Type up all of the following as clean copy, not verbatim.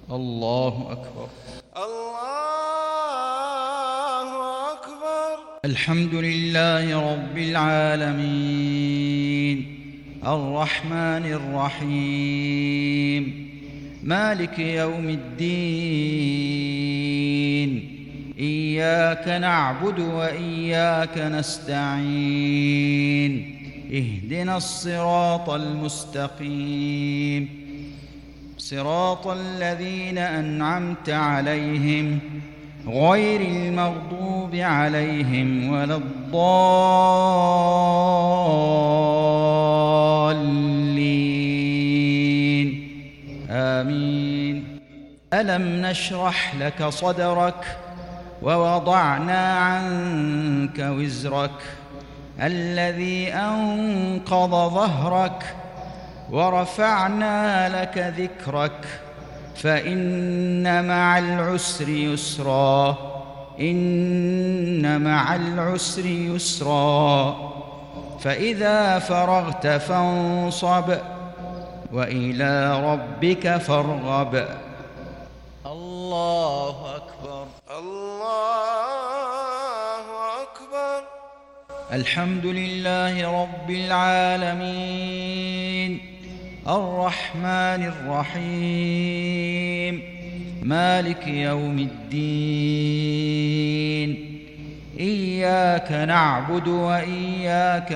الله أكبر. الله أكبر. الحمد لله رب العالمين الرحمن الرحيم مالك يوم الدين إياك نعبد وإياك نستعين اهدنا الصراط المستقيم صراط الذين أنعمت عليهم غير المغضوب عليهم ولا الضالين آمين. ألم نشرح لك صدرك ووضعنا عنك وزرك الذي أنقض ظهرك ورفعنا لك ذكرك فإن مع العسر يسرا إن مع العسر يسرا فإذا فرغت فانصب وإلى ربك فارغب. الله أكبر. الله أكبر. الحمد لله رب العالمين الرحمن الرحيم مالك يوم الدين إياك نعبد وإياك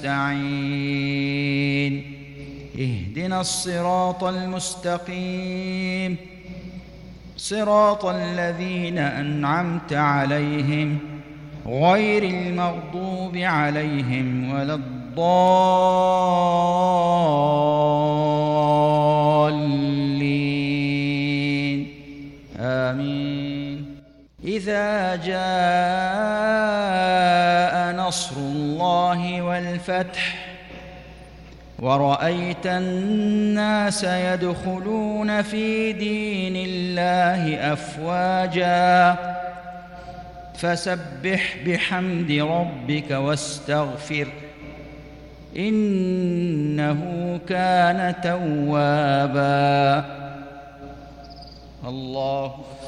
نستعين اهدنا الصراط المستقيم صراط الذين أنعمت عليهم غير المغضوب عليهم ولا الضالين آمين. إذا جاء نصر الله والفتح ورأيت الناس يدخلون في دين الله أفواجا فسبح بحمد ربك واستغفر إنه كان توابا. الله